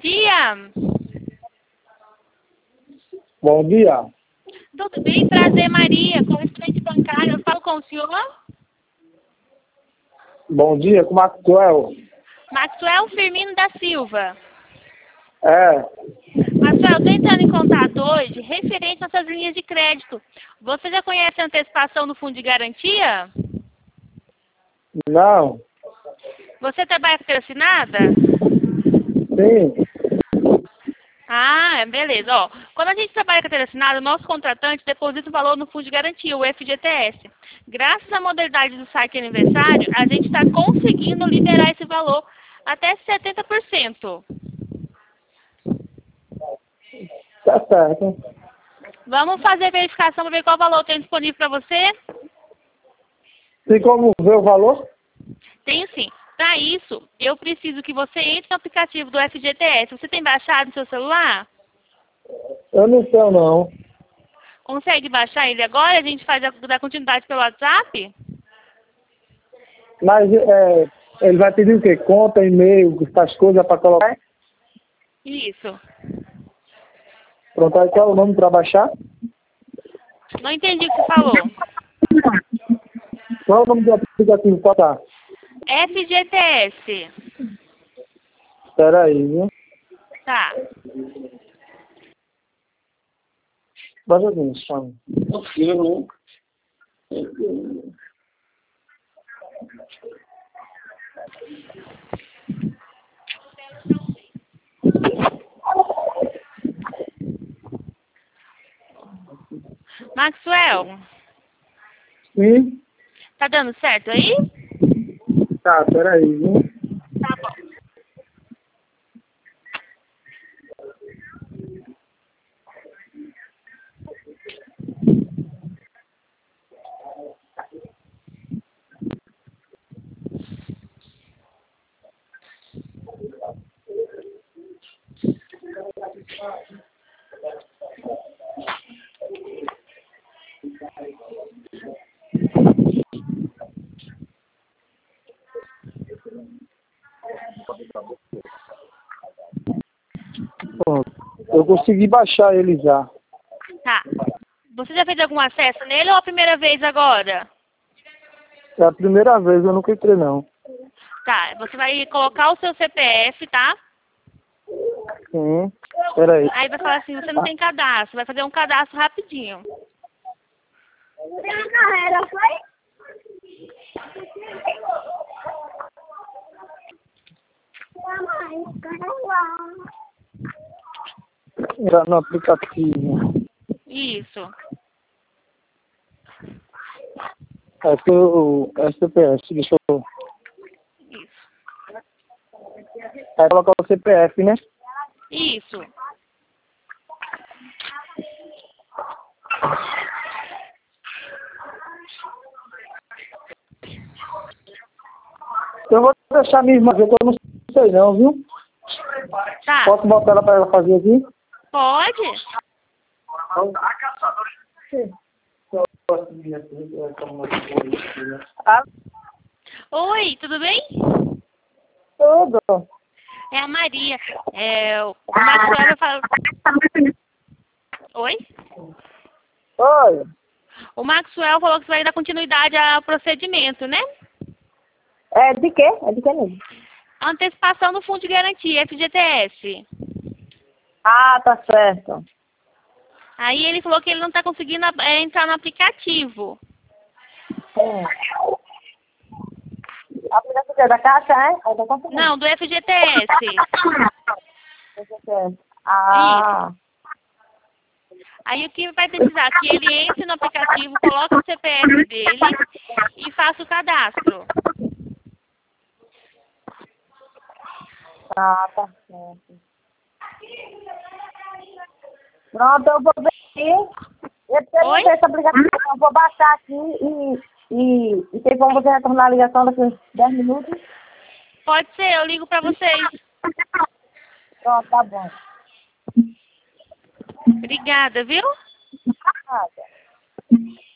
dia. Bom dia. Tudo bem? Prazer, Maria. Correspondente bancário. Eu falo com o senhor? Bom dia, com Maxwell. Maxwell Firmino da Silva. É, Maxwell, estou entrando em contato hoje referente às suas linhas de crédito. Você já conhece a antecipação do fundo de garantia? não, Você trabalha com carteira assinada? sim, Ah, beleza. Ó, quando a gente trabalha com carteira assinada, o nosso contratante deposita o valor no fundo de garantia, o FGTS. Graças à modalidade do saque aniversário, a gente está conseguindo liberar esse valor até 70%. tá certo. Vamos fazer a verificação para ver qual valor tem disponível para você? Tem como ver o valor? Tenho sim. Para isso, eu preciso que você entre no aplicativo do FGTS. Você tem baixado no seu celular? Eu não sei não. Consegue baixar ele agora? A gente faz a continuidade pelo WhatsApp? Mas ele vai pedir o quê? Conta, e-mail, essas coisas para colocar? Isso. Pronto, aí qual é o nome para baixar? Não entendi o que você falou. Qual é o nome do aplicativo para tá? FGTS. Espera aí, viu? Tá. Baixa aqui, chama. Maxwell, Sim? tá dando certo aí? Tá, espera aí, viu? Tá bom. Pronto. Eu consegui baixar ele já. Tá. Você já fez algum acesso nele ou a primeira vez agora? É a primeira vez, eu nunca entrei não. Tá. Você vai colocar o seu CPF, tá? Sim, espera aí. Aí vai falar assim, você não tem cadastro. Vai fazer um cadastro rapidinho. Entrar no aplicativo. Isso. CPF, deixa eu... Isso. Aí colocar o CPF, né? Isso. Eu vou deixar minha irmã ver que eu não sei não, viu? Tá. Posso botar ela para ela fazer aqui? Pode? Ah, Oi, tudo bem? tudo. É a Maria. O Maxwell vai falar... Oi? Oi. O Maxwell falou que você vai dar continuidade ao procedimento, né? É de quê? É de quê mesmo? Antecipação do fundo de garantia, FGTS. Ah, tá certo. Aí ele falou que ele não está conseguindo entrar no aplicativo. A aplicação é da Caixa, é? É da Caixa? Não, do FGTS. Ah, Aí o que vai precisar? Que ele entre no aplicativo, coloque o CPF dele e faça o cadastro. tá certo. Pronto, eu vou ver aqui. Eu quero Oi? ver essa aplicação. Eu vou baixar aqui e tem como você retornar a ligação daqui uns 10 minutos? Pode ser, eu ligo para vocês. Pronto, tá bom. Obrigada, viu? Nada.